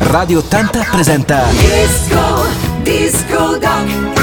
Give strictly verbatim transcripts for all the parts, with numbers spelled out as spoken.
Radio ottanta presenta Disco, Disco Doc.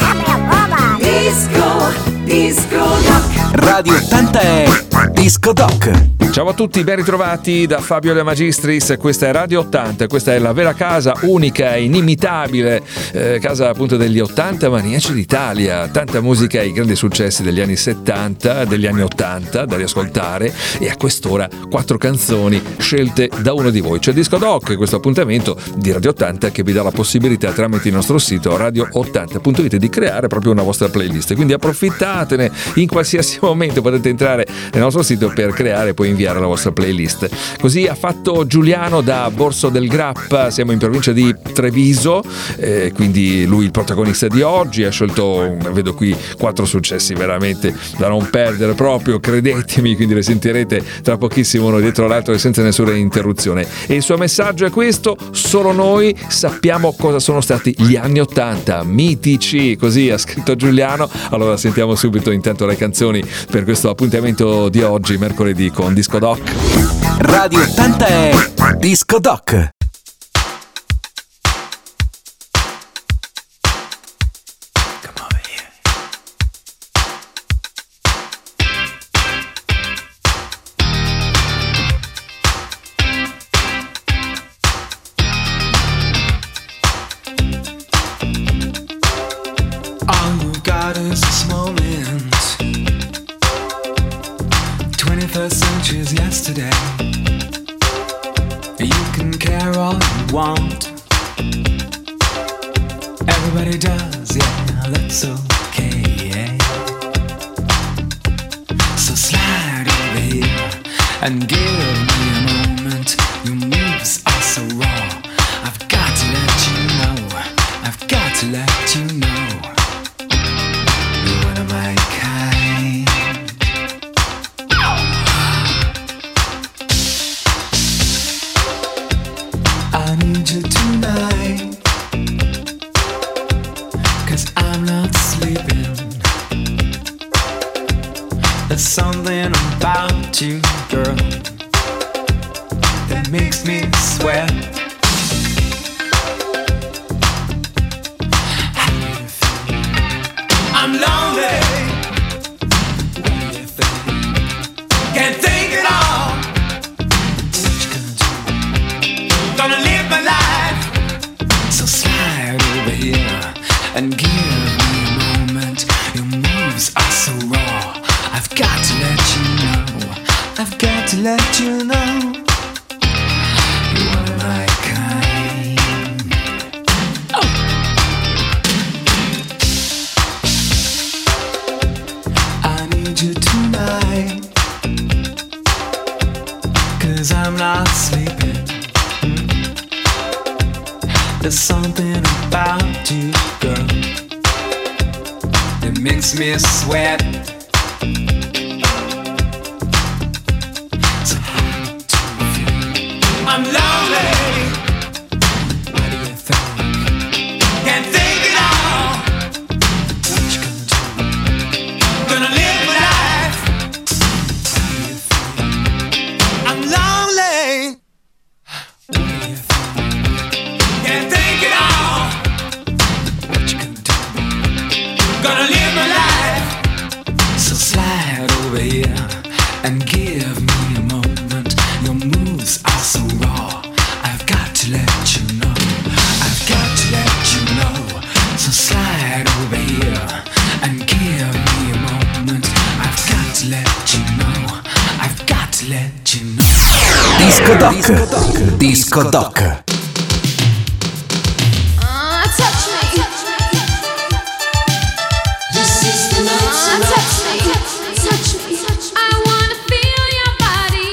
Disco, Disco Doc. Radio ottanta è Disco Doc. Ciao a tutti, ben ritrovati da Fabio De Magistris. Questa è Radio ottanta, questa è la vera casa, unica e inimitabile, eh, casa appunto degli ottanta maniaci d'Italia. Tanta musica e i grandi successi degli anni settanta, degli anni ottanta da riascoltare, e a quest'ora quattro canzoni scelte da uno di voi. C'è Disco Doc, questo appuntamento di Radio ottanta che vi dà la possibilità tramite il nostro sito radio ottanta punto it di creare proprio una vostra playlist, quindi approfittatene in qualsiasi momento, potete entrare nel nostro sito per creare e poi inviare la vostra playlist. Così ha fatto Giuliano da Borso del Grappa, siamo in provincia di Treviso, eh, quindi lui il protagonista di oggi. Ha scelto, vedo qui, quattro successi veramente da non perdere proprio, credetemi, quindi le sentirete tra pochissimo uno dietro l'altro e senza nessuna interruzione. E il suo messaggio è questo: solo noi sappiamo cosa sono stati gli anni ottanta, mitici, così ha scritto Giuliano. Allora sentiamo subito intanto le canzoni per questo appuntamento di oggi, mercoledì, con Disco Doc. Radio ottanta è Disco Doc. Yesterday, you can care all you want. Everybody does, yeah, that's okay. So slide over here and give me a moment. Your moves are so raw. I've got to let you know. I've got to let you know. You're one of my kind. I need you tonight, 'cause I'm not sleeping. There's something about you, girl, that makes me sweat. I'm lonely. What do you think? Can't think at all. What you gonna do? Gonna live my life. So slide over here and give me a moment. Your moves are so raw. I've got to let you know. I've got to let you know. You're one of my kind. Oh. I need you tonight, 'cause I'm not sleeping. There's something about you, girl, that makes me sweat. So how do you feel? I'm lonely. What do you think? Can't think at all. What you gonna do? Gonna live my life. How do you feel? I'm lonely. What do you think? Can't think it all. What you gonna do? Gonna live my life. So slide over here and give me a moment. Your moves are so raw. I've got to let you know. I've got to let you know. So slide over here and give me a moment. I've got to let you know. I've got to let you know. Disco Doc. Disco Doc. Touch me. This is the night Uh, touch me. Touch me. I wanna feel your body.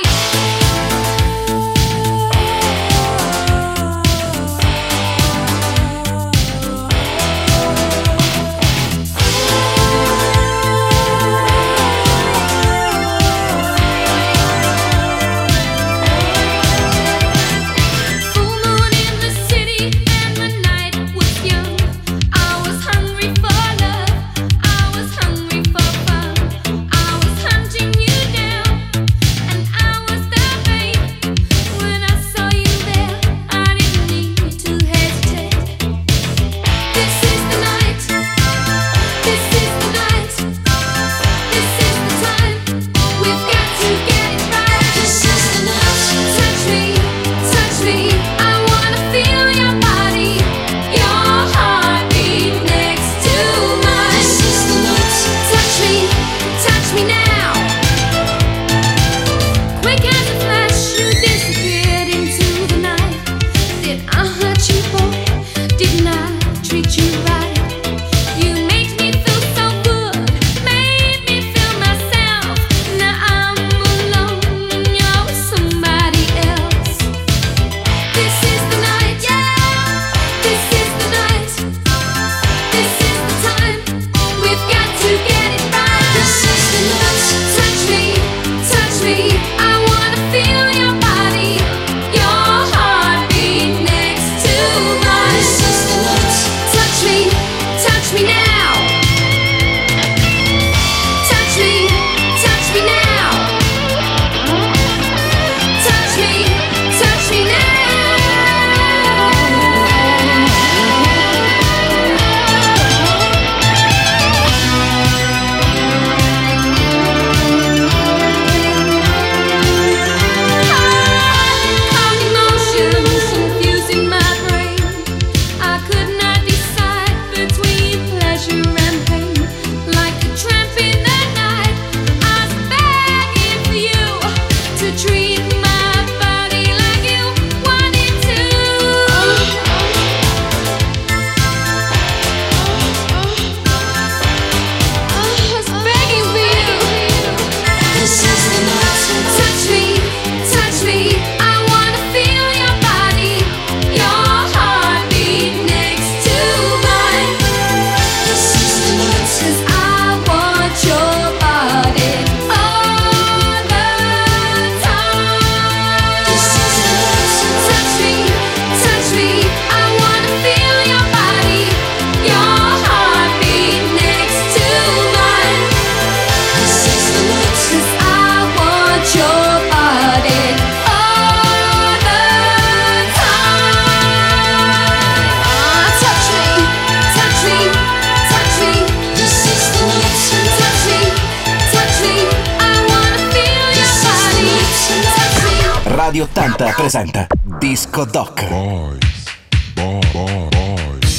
Full moon ottanta presenta Disco Doc. Boys, boy, boy, boys.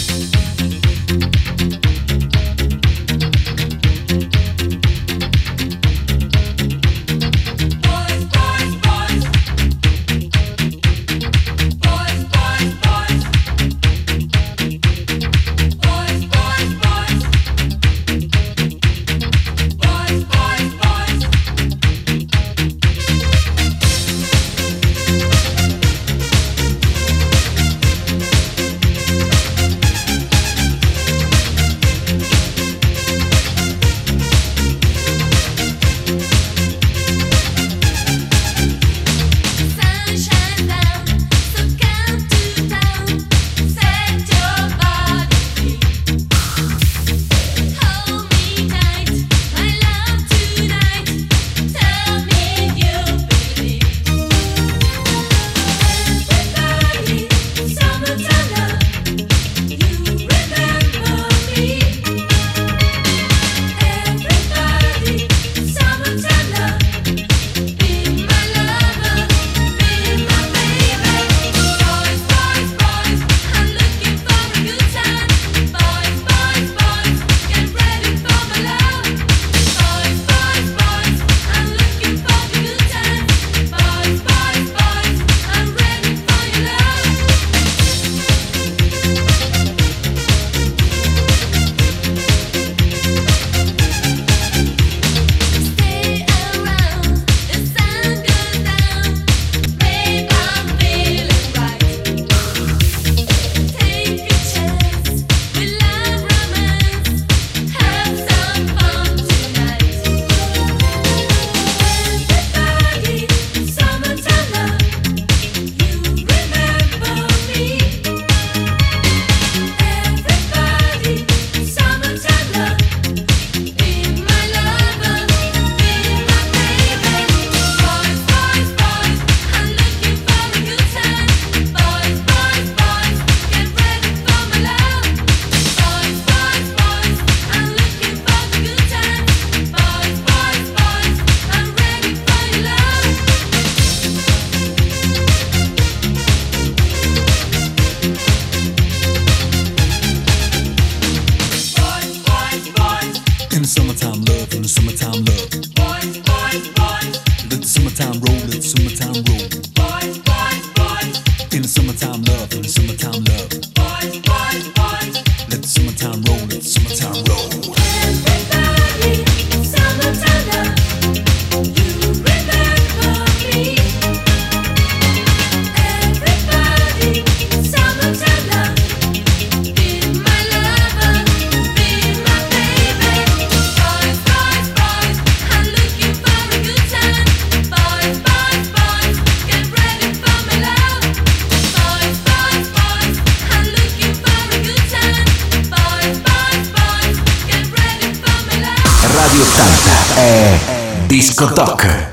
ottanta è Disco Doc.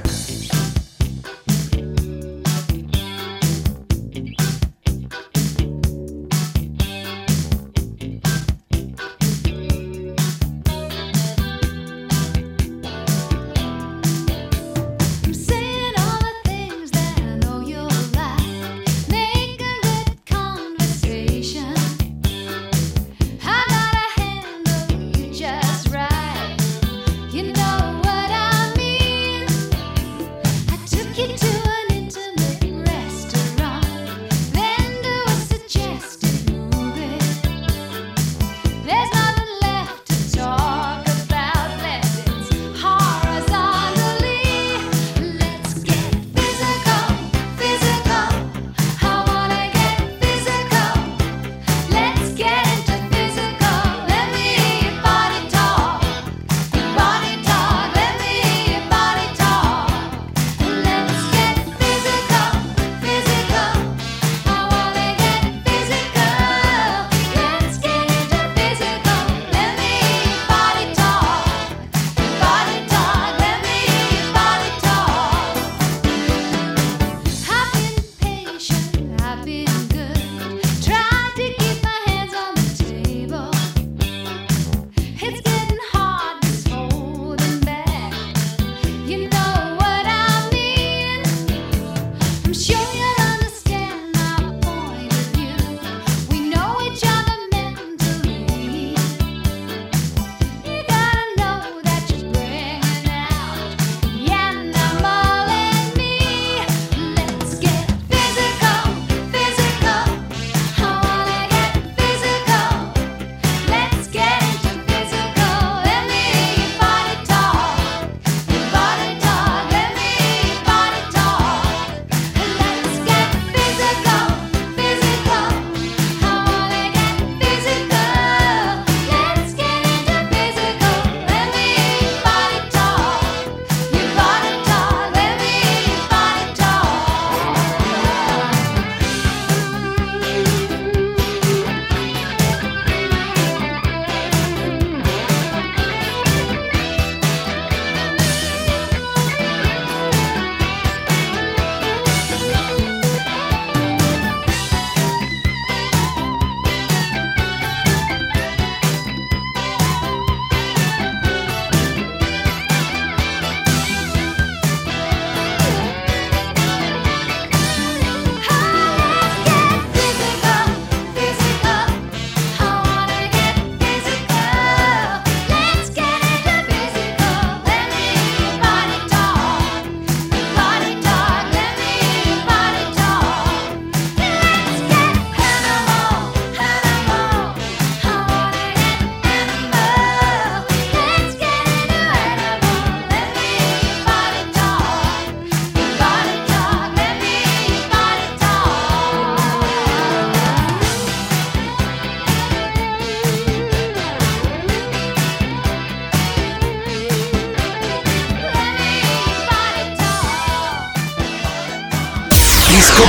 Just right, you know what I mean.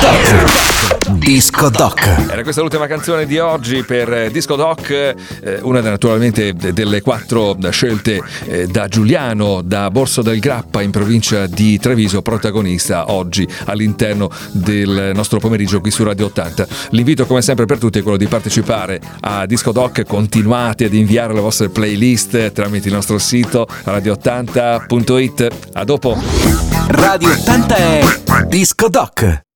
Doc. Disco Doc. Era questa l'ultima canzone di oggi per Disco Doc, eh, una naturalmente delle quattro scelte eh, da Giuliano, da Borso del Grappa in provincia di Treviso, protagonista oggi all'interno del nostro pomeriggio qui su Radio ottanta. L'invito come sempre per tutti è quello di partecipare a Disco Doc, continuate ad inviare le vostre playlist tramite il nostro sito radio ottanta punto it. A dopo. Radio ottanta è Disco Doc.